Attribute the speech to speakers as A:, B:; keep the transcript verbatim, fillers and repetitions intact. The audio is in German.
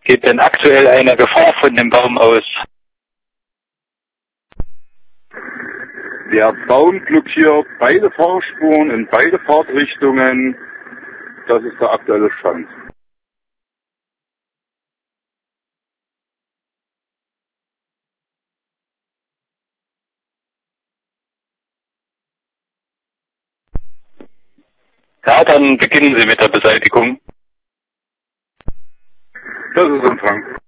A: Geht denn aktuell eine Gefahr von dem Baum aus?
B: Der Baum blockiert beide Fahrspuren in beide Fahrtrichtungen. Das ist der aktuelle Stand.
A: Ja, dann beginnen Sie mit der Beseitigung.
B: Das ist Empfang.